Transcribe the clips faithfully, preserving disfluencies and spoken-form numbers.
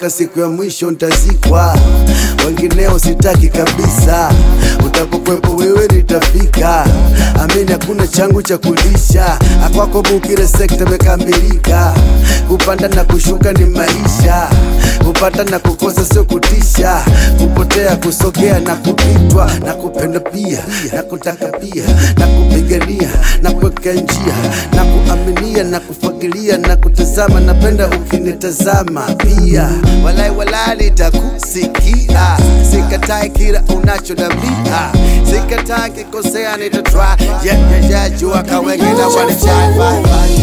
mpaka siku ya mwisho nitazikwa. Wengineo sitaki kabisa, utapokwepo wewe nitafika. Amini hakuna changu cha kulisha, akwako bukire sekta mekamilika. Kupanda na kushuka ni maisha, kupata na kukosa sio kutisha. Kupotea, kusogea na kupitwa, na kupenda pia, na kutaka pia, na kupigania, na kuweka njia, na kuaminia, na kufagilia, na kutazama. Napenda ukinitazama pia, walai walai nitakusikia. Sikatai kila unachodambia, sikatai kikosea nitatry. Yeah, yeah, yeah, jua kawenge na wanachai.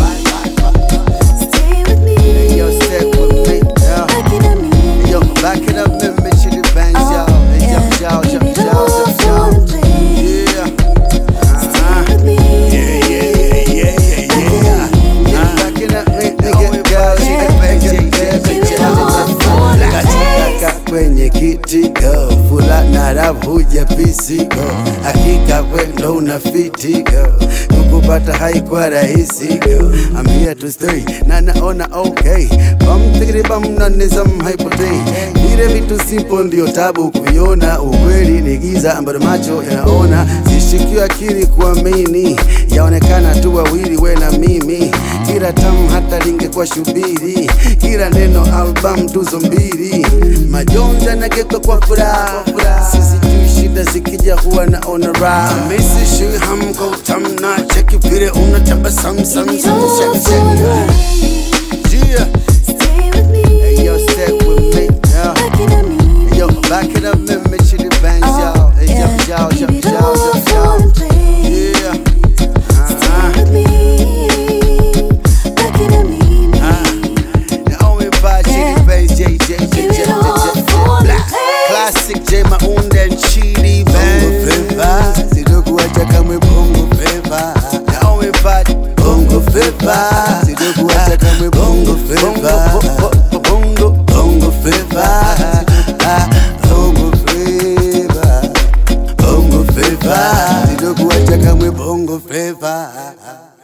Stay with me. Hey, yo, stay with me, yeah. Back it up me. Yo, back it up, me, me, chili bangs, yo. Hey, yo, yo, yo, Baby, yo, don't yo, fall yo. and play. Yeah. Stay Uh-huh. with me. Yeah, yeah, yeah, yeah, yeah, yeah. Yeah, back it up, me, nigga, girl, chili bangs, yeah, yeah, Baby, yeah, don't fall and yeah. play. Katika kwenye kiti go, fula na rap huja pisi go. Hakika wendo unafiti go, kukupata haikuwa rahisi go. I'm here to stay, na naona okay. Bam tigri bam na nizam haipotei. Vile vitu simple ndio tabu kuiona. Ukweli ni giza ambalo macho yanaona. Sishiki akili kuamini, yaonekana tu wawili we na mimi. Kila tamu hata lingekuwa shubiri, kila neno album tuzo mbili. Majonja na geto kwa furaha, sisi tu shida zikija huwa naona raha. Misi shui hamko utamna, cheki vile unatabasamu sam Baby, sam don't shaki fall and shaki. play. Yeah, Stay with me. hey yo, stay with me, yeah. Back it up me. Hey yo, back it up, me, me chili bangs, yo. Hey yo, yo, yo, Baby, yo, yo, don't fall yo. and play. Yeah, Stay uh-huh. with me. Back it up me. The only vibe, chili bangs, J, J, J, J, Baby, J, don't J, J, fall and Black. play. Classic J Maunda and Chili Bongo Flava, sitokuacha kamwe Bongo Flava. The only vibe, Bongo Flava, sitokuacha kamwe Bongo Flava. Bongo, Bongo Flava, Bongo Flava, Bongo Flava, sitokuacha kamwe Bongo Flava.